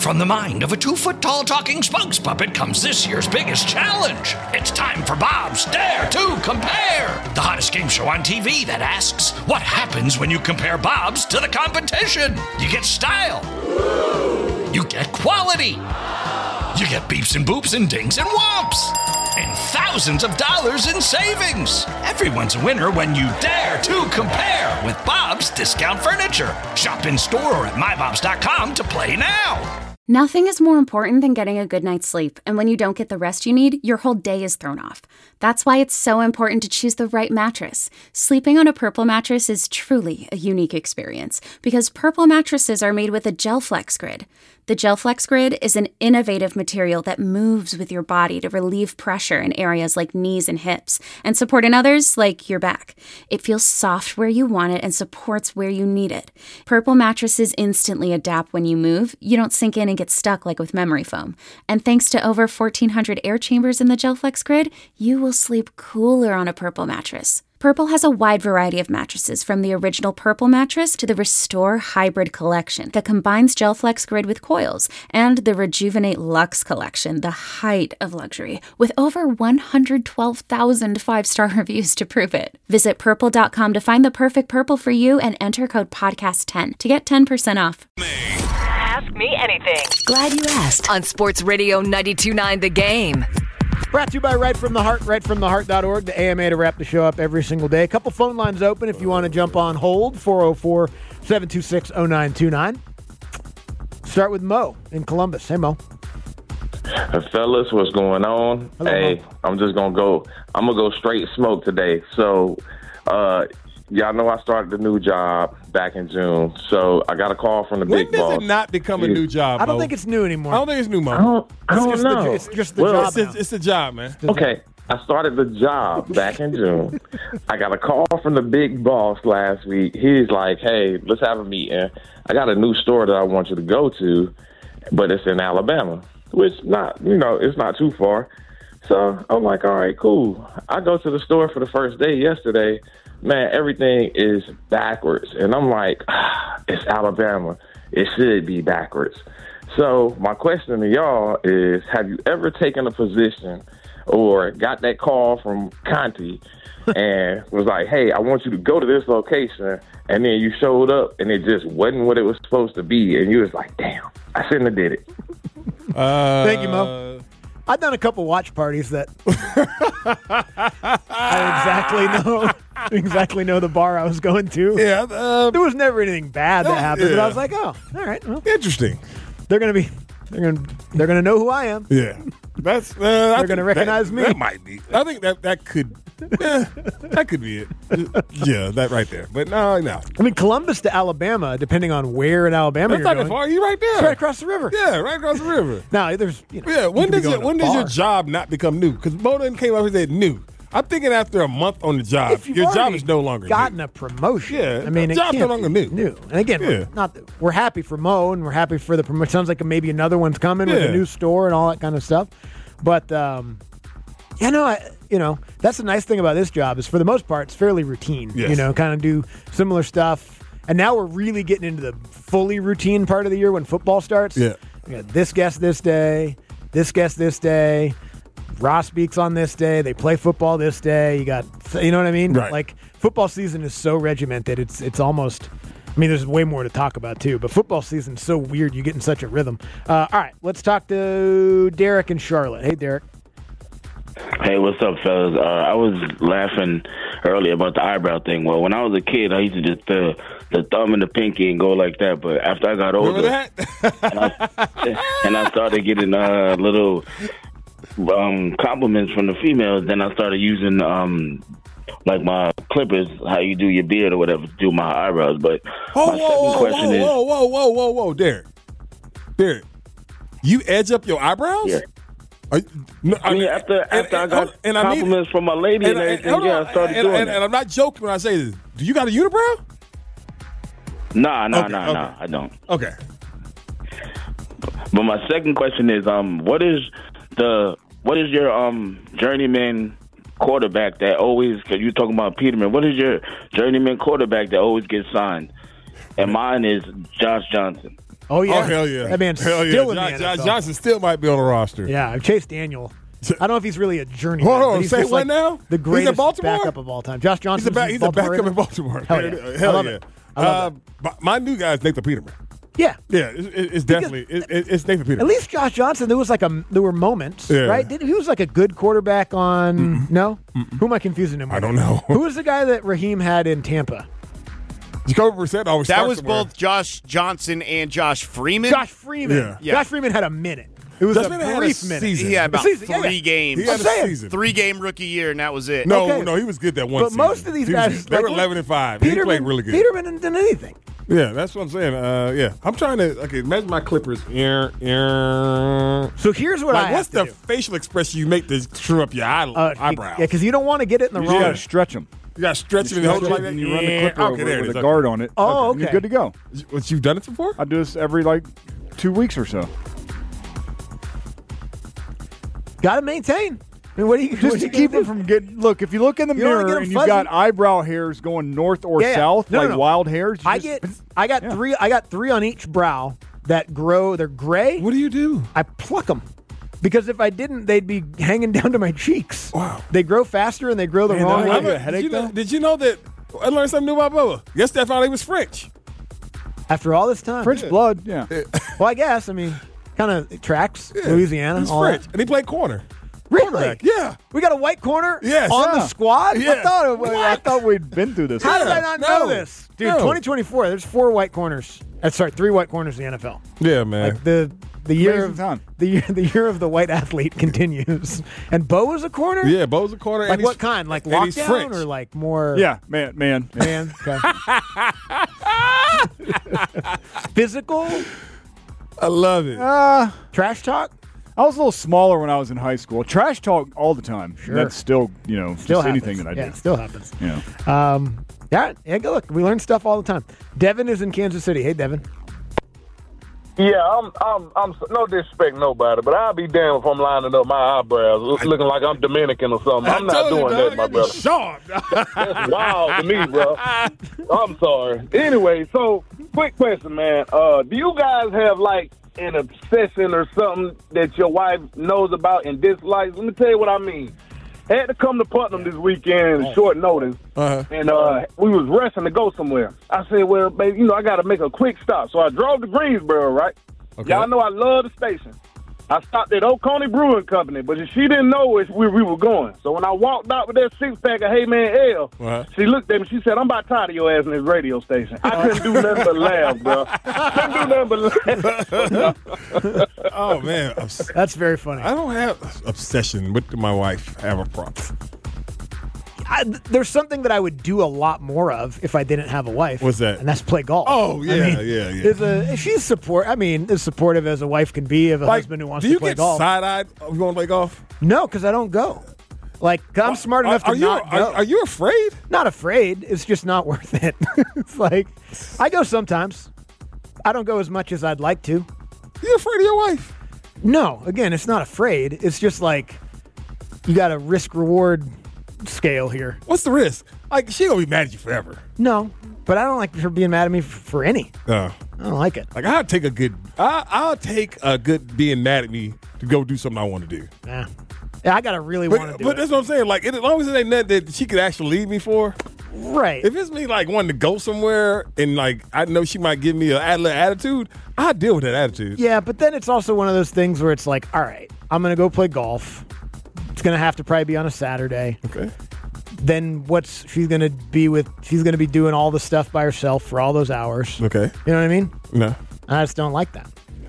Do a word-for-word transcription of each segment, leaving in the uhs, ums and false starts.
From the mind of a two-foot-tall talking spokes puppet comes this year's biggest challenge. It's time for Bob's Dare to Compare, the hottest game show on T V that asks, what happens when you compare Bob's to the competition? You get style. You get quality. You get beeps and boops and dings and whomps. And thousands of dollars in savings. Everyone's a winner when you dare to compare with Bob's Discount Furniture. Shop in store or at my bobs dot com to play now. Nothing is more important than getting a good night's sleep, and when you don't get the rest you need, your whole day is thrown off. That's why it's so important to choose the right mattress. Sleeping on a Purple mattress is truly a unique experience, because Purple mattresses are made with a GelFlex Grid. The GelFlex Grid is an innovative material that moves with your body to relieve pressure in areas like knees and hips, and support in others like your back. It feels soft where you want it and supports where you need it. Purple mattresses instantly adapt when you move. You don't sink in and get stuck like with memory foam. And thanks to over fourteen hundred air chambers in the GelFlex Grid, you will sleep cooler on a Purple mattress. Purple has a wide variety of mattresses, from the original Purple mattress to the Restore Hybrid collection that combines GelFlex Grid with coils, and the Rejuvenate Luxe collection, the height of luxury, with over one hundred twelve thousand five-star reviews to prove it. Visit purple dot com to find the perfect Purple for you and enter code podcast ten to get ten percent off. Ask me anything. Glad you asked. On Sports Radio ninety-two point nine The Game. Brought to you by Right From The Heart, right from the heart dot org, the A M A to wrap the show up every single day. A couple phone lines open if you want to jump on hold, four oh four, seven two six, oh nine two nine. Start with Mo in Columbus. Hey, Mo. Hey, fellas, what's going on? Hello, hey, Mo. I'm just going to go, I'm going to go straight smoke today. So, uh, y'all know I started a new job back in June, so I got a call from the when big boss. When does it not become a new job, I don't Mo? think it's new anymore. I don't think it's new, Mo. I don't, I It's don't just know. The, it's just the Well, job It's now. a, it's a job, man. Okay, I started the job back in June. I got a call from the big boss last week. He's like, hey, let's have a meeting. I got a new store that I want you to go to, but it's in Alabama, which not, you know, it's not too far. So I'm like, all right, cool. I go to the store for the first day yesterday. Man, everything is backwards. And I'm like, ah, it's Alabama. It should be backwards. So my question to y'all is, have you ever taken a position or got that call from Conti and was like, hey, I want you to go to this location, and then you showed up and it just wasn't what it was supposed to be, and you was like, damn, I shouldn't have did it. Uh, Thank you, Mo. I've done a couple watch parties that I exactly know exactly know the bar I was going to. Yeah, uh, There was never anything bad that Oh, happened, but yeah. I was like, oh, all right, well, Interesting. they're gonna be, they're gonna, they're gonna know who I am. Yeah. That's. Uh, They're I think gonna recognize that, me. That might be. I think that that could. eh, that could be it. Yeah, that right there. But no, no. I mean, Columbus to Alabama, depending on where in Alabama That's you're not going, that far. You right there. it's right across the river. Yeah, right across the river. Now, there's, you know, Yeah. you When could be does your going to when a does your bar. job not become new? Because Mo done came up and said new. I'm thinking after a month on the job, If you've your job already is no longer gotten new. a promotion. Yeah, I mean, the it job's no can't longer be new. New, and again, Yeah. we're not we're happy for Mo, and we're happy for the promotion. Sounds like maybe another one's coming with Yeah. a new store and all that kind of stuff. But um, yeah, no, I, you know, that's the nice thing about this job is for the most part it's fairly routine. Yes. You know, kind of do similar stuff, and now we're really getting into the fully routine part of the year when football starts. Yeah. We got this guest this day, this guest this day. Ross speaks on this day. They play football this day. You got, you know what I mean? Right. Like football season is so regimented. It's it's almost. I mean, there's way more to talk about too. But football season's so weird. You get in such a rhythm. Uh, all right, let's talk to Derek in Charlotte. Hey, Derek. Hey, what's up, fellas? Uh, I was laughing earlier about the eyebrow thing. Well, when I was a kid, I used to just uh, the thumb and the pinky and go like that. But after I got older, Remember that? and, I, and I started getting uh, little um, compliments from the females, then I started using um, like my clippers, how you do your beard or whatever, to do my eyebrows. But Whoa, my whoa, second whoa, question whoa, is, whoa, whoa, whoa, whoa, whoa, Derek. Derek, you edge up your eyebrows? Yeah. Are you- no, I mean, after and- after I and- got and I mean- compliments from my lady and, and- and- everything, hold yeah, on, I started and, doing and, that. and I'm not joking when I say this. Do you got a unibrow? Nah, nah, Okay, nah, okay. nah, I don't. Okay. But my second question is, um, what is the what is your um journeyman quarterback that always? Because you're talking about Peterman. What is your journeyman quarterback that always gets signed? And mine is Josh Johnson. Oh, yeah. Oh, hell yeah. That man's hell yeah. still in Josh, the N F Josh L. Johnson still might be on the roster. Yeah, Chase Daniel. I don't know if he's really a journeyman. Hold on, but he's say just what like now? The He's in greatest Baltimore? backup of all time. Josh Johnson. He's a, back, he's a backup in Baltimore. Hell yeah. Hell I love yeah. it. I love uh, but my new guy is Nathan Peterman. Yeah. Yeah, it's, it's definitely it, it's Nathan Peterman. At least Josh Johnson, there was like a there were moments, Yeah. right? Did, he was like a good quarterback on. Mm-mm. No, Mm-mm. Who am I confusing him with? I don't know. Who was the guy that Raheem had in Tampa? Jacoby Brissett always That starts was somewhere. both Josh Johnson and Josh Freeman. Josh Freeman. Yeah. Yeah. Josh Freeman had a minute. It was Josh a Freeman had a brief minute. season. He had about season, yeah, three yeah. games. He had I'm a saying. season. Three game rookie year, and that was it. No, Okay. no, he was good that one But season. most of these He was- guys, they like, were eleven and five. Peterman, he played really good. Peterman didn't do anything. Yeah, that's what I'm saying. Uh, yeah, I'm trying to. Okay, imagine my Clippers. Yeah, yeah. So here's what Like, I what's have the to do. facial expression you make to screw up your eye, Uh, eyebrows? Yeah, because you don't want to get it in the You wrong. got to stretch them. You got to stretch it and hold it like that. and you run the Yeah, clipper okay, over there it with is. a Okay. guard on it. Oh, You're okay. good to go. What, you've done it before? I do this every like two weeks or so. Got to maintain. I mean, what do you Just what to are you keep gonna it from getting. Look, if you look in the You don't wanna mirror get 'em and you've got fuzzy. eyebrow hairs going north or Yeah, yeah. south, No, no, like no. wild hairs, you I just- get. I got Yeah. three. I got three on each brow that grow. They're gray. What do you do? I pluck them. Because if I didn't, they'd be hanging down to my cheeks. Wow. They grow faster and they grow the Man, wrong that- way. I got a headache, did, you know, though? did you know that I learned something new about Bubba? Yesterday I found out he was French. After all this time. French blood. Yeah. Well, I guess. I mean, kind of tracks. Yeah, Louisiana. He's all French. that. And he played corner. Really? Yeah. We got a white corner Yes. on the Yeah. squad? Yeah. I thought it, I thought we'd been through this. How did Yeah. I not No. know this? Dude, No. twenty twenty-four, there's four white corners. Uh, sorry, three white corners in the N F L. Yeah, man. Like the the year Amazing of time. the year the year of the white athlete continues. And Bo was a corner? yeah, Bo's a corner. Like and what he's- kind? Like and he's lockdown French. or like more Yeah, man, man. man? Okay. Physical I love it. Uh, trash talk? I was a little smaller when I was in high school. Trash talk all the time. Sure. That's still, you know, Still just happens. anything that I yeah, do. it still happens. You know. Um, yeah, yeah, go look. We learn stuff all the time. Devin is in Kansas City. Hey, Devin. Yeah, I'm, I'm, I'm. No disrespect, nobody, but I'll be damned if I'm lining up my eyebrows, look- looking like I'm Dominican or something. I'm I not told you, doing dog, that, my you're brother. sharp. That's wild to me, bro. I'm sorry. Anyway, so quick question, man. Uh, do you guys have like an obsession or something that your wife knows about and dislikes? Let me tell you what I mean. I had to come to Putnam this weekend at short notice, Uh-huh. and uh, we was rushing to go somewhere. I said, well, baby, you know, I got to make a quick stop. So I drove to Greensboro, right? Okay. Y'all know I love the station. I stopped at Oconee Brewing Company, but she didn't know where we, we were going. So when I walked out with that six-pack of Hey Man Ale, Uh-huh. she looked at me. She said, I'm about tired of your ass in this radio station. I couldn't do nothing but laugh, bro. Couldn't do nothing but laugh. Oh, man. Obs- That's very funny. I don't have obsession with my wife. I have a problem. I, there's something that I would do a lot more of if I didn't have a wife. What's that? And that's play golf. Oh, yeah, I mean, yeah, yeah. Is a, she's support. I mean, as supportive as a wife can be of a Like, husband who wants do you to play get golf. side-eyed if you want to play golf? No, because I don't go. Like, 'cause I'm smart enough are, to you, not are, go. are you afraid? Not afraid. It's just not worth it. It's like I go sometimes. I don't go as much as I'd like to. You afraid of your wife? No, again, it's not afraid. It's just like you got a risk reward scale here. What's the risk? Like, she gonna be mad at you forever. No, but I don't like her being mad at me f- for any. Uh, I don't like it. like, I'll take a good, I, I'll take a good being mad at me to go do something I want to do. Yeah, yeah I gotta really want to But, do but it. that's what I'm saying. Like, it, as long as it ain't nothing that she could actually leave me for. Right. If it's me, like, wanting to go somewhere and, like, I know she might give me a little attitude, I'll deal with that attitude. Yeah, but then it's also one of those things where it's like, all right, I'm gonna go play golf. It's gonna have to probably be on a Saturday. Okay. Then what's she's gonna be with? She's gonna be doing all the stuff by herself for all those hours. Okay. You know what I mean? No. I just don't like that.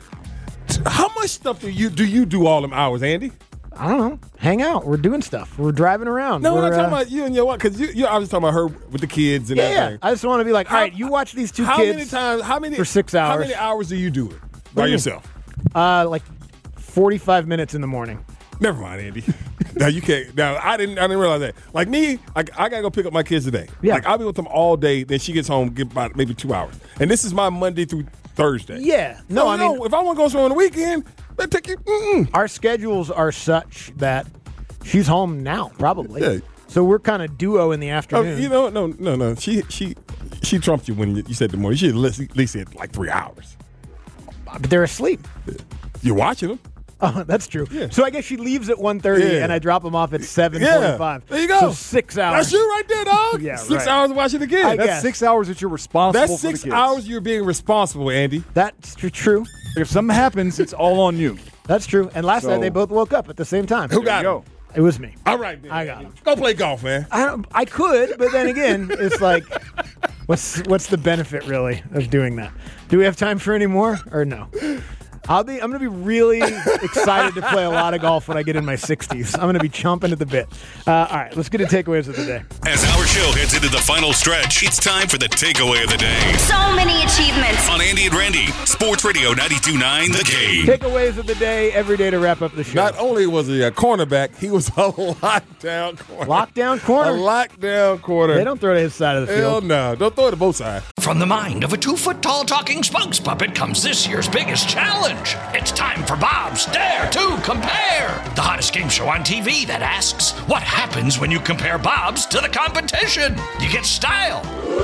How much stuff do you do you do all them hours, Andy? I don't know. Hang out. We're doing stuff. We're driving around. No, We're, I'm talking uh, about you and your wife, because you, you're obviously talking about her with the kids and Yeah, yeah. everything. I just want to be like, all How- right, you watch these two how kids many times? How many for six How hours. many hours do you do it do by you mean? yourself? Uh, like forty-five minutes in the morning. Never mind, Andy. Now you can't. Now I didn't. I didn't realize that. Like me, I, I gotta go pick up my kids today. Yeah. Like I'll be with them all day. Then she gets home, get about maybe two hours. And this is my Monday through Thursday. Yeah. No, So, I you mean, know, if I want to go somewhere on the weekend, then take you. Mm-mm. our schedules are such that she's home now, probably. Yeah. So we're kind of duo in the Oh, afternoon. you know, no, no, no. She, she, she trumped you when you, you said the morning. You should at least, at least said like three hours. But they're asleep. You're watching them. Oh, that's true. Yeah. So I guess she leaves at one thirty, Yeah. and I drop them off at seven forty-five. Yeah. There you go. So six hours. That's you right there, dog. Yeah, Six right. hours watching the kids. I That's guess. six hours that you're responsible That's for six the kids. hours you're being responsible, Andy. That's tr- true. If something happens, it's all on you. That's true. And last So- night they both woke up at the same time. Who got you him? go. It was me. All right, man. I got him. Go play golf, man. I don't, I could, but then again, it's like, what's what's the benefit really of doing that? Do we have time for any more or no? I'll be. I'm going to be really excited to play a lot of golf when I get in my sixties. I'm going to be chomping at the bit. Uh, all right, let's get to takeaways of the day. As our show heads into the final stretch, it's time for the takeaway of the day. So many achievements. On Andy and Randy, Sports Radio ninety-two point nine The Game. Takeaways of the day every day to wrap up the show. Not only was he a cornerback, he was a lockdown corner. Lockdown corner. A lockdown corner. They don't throw to his side of the Hell field. no. Don't throw it to both sides. From the mind of a two-foot-tall talking spokes puppet comes this year's biggest challenge. It's time for Bob's Dare to Compare, the hottest game show on T V that asks, what happens when you compare Bob's to the competition? You get style.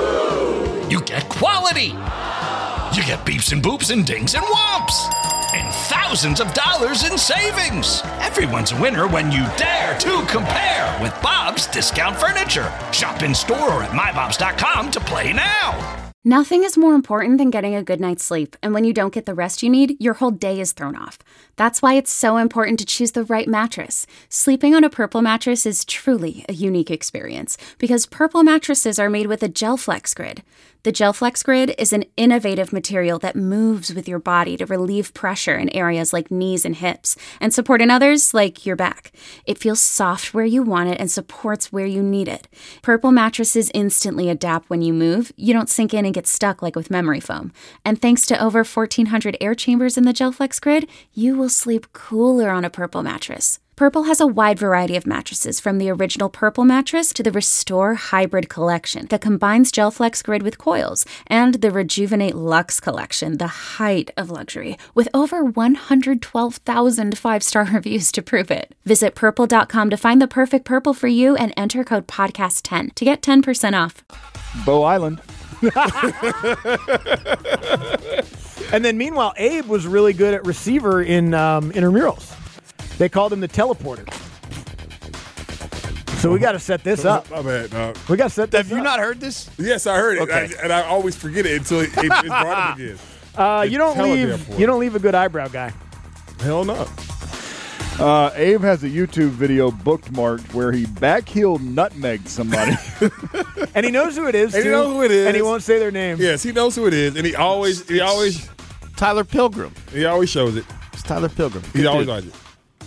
You get quality. You get beeps and boops and dings and whomps. And thousands of dollars in savings. Everyone's a winner when you dare to compare with Bob's Discount Furniture. Shop in store or at my bobs dot com to play now. Nothing is more important than getting a good night's sleep, and when you don't get the rest you need, your whole day is thrown off. That's why it's so important to choose the right mattress. Sleeping on a Purple mattress is truly a unique experience, because Purple mattresses are made with a GelFlex Grid. The GelFlex Grid is an innovative material that moves with your body to relieve pressure in areas like knees and hips, and support in others like your back. It feels soft where you want it and supports where you need it. Purple mattresses instantly adapt when you move. You don't sink in and get stuck like with memory foam. And thanks to over fourteen hundred air chambers in the GelFlex Grid, you will sleep cooler on a Purple mattress. Purple has a wide variety of mattresses, from the original Purple mattress to the Restore Hybrid collection that combines GelFlex Grid with coils, and the Rejuvenate Luxe collection, the height of luxury, with over one hundred twelve thousand five-star reviews to prove it. Visit purple dot com to find the perfect Purple for you and enter code podcast ten to get ten percent off. Bow Island. And then meanwhile, Abe was really good at receiver in um, intramurals. They called him the teleporter. So we got to set this up. My bad, dog. We got to set this Have up. you not heard this? Yes, I heard it, Okay. I, and I always forget it until it, it, it's brought up again. Uh, you don't leave. Teleporter. You don't leave a good eyebrow guy. Hell no. Uh, Abe has a YouTube video bookmarked where he backheel nutmegged somebody. And he knows who it is. And too, he knows who it is. And he won't say their name. Yes, he knows who it is, and he always, he always, Tyler Pilgrim. he always shows it. It's Tyler Pilgrim. He Good always dude. does it.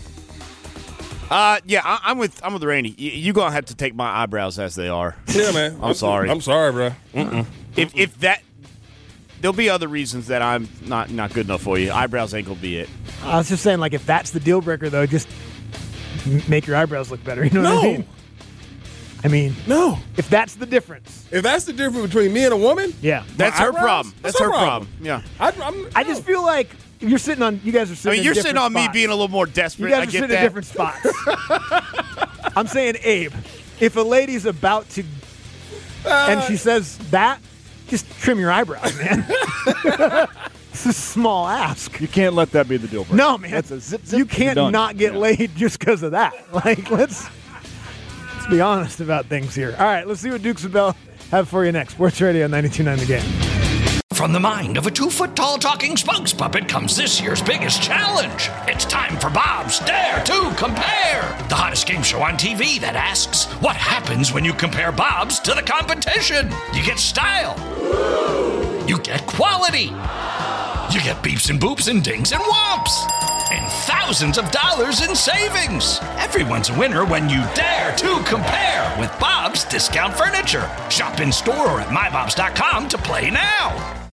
Uh, yeah, I, I'm with I'm with Randy. You, you're gonna have to take my eyebrows as they are. Yeah, man. I'm sorry. I'm sorry, bro. Mm-mm. If if that, there'll be other reasons that I'm not not good enough for you. Eyebrows ain't gonna be it. I was just saying, like, if that's the deal breaker, though, just m- make your eyebrows look better. You know No. what I mean? I mean, No. if that's the difference. If that's the difference between me and a woman, Yeah. That's My her eyebrows? problem. That's That's, her her problem. problem. Yeah. I, I'm, I just feel like if you're sitting on, you guys are I sitting mean, in you're different sitting on me spots. being a little more You desperate. guys I are get sitting that. in different spots. I'm saying, Abe, if a lady's about to, and she says that, just trim your eyebrows, man. It's a small ask. You can't let that be the deal breaker. No, man. That's a zip, zip. You you're can't done. not get Yeah. laid just because of that. Like, let's let's be honest about things here. All right, let's see what Dukes of Bell have for you next. Sports Radio ninety-two point nine The Game. From the mind of a two-foot-tall talking spokes puppet comes this year's biggest challenge. It's time for Bob's Dare to Compare, the hottest game show on T V that asks, what happens when you compare Bob's to the competition? You get style. You get quality. You get beeps and boops and dings and whomps. And thousands of dollars in savings. Everyone's a winner when you dare to compare with Bob's Discount Furniture. Shop in store or at my bobs dot com to play now.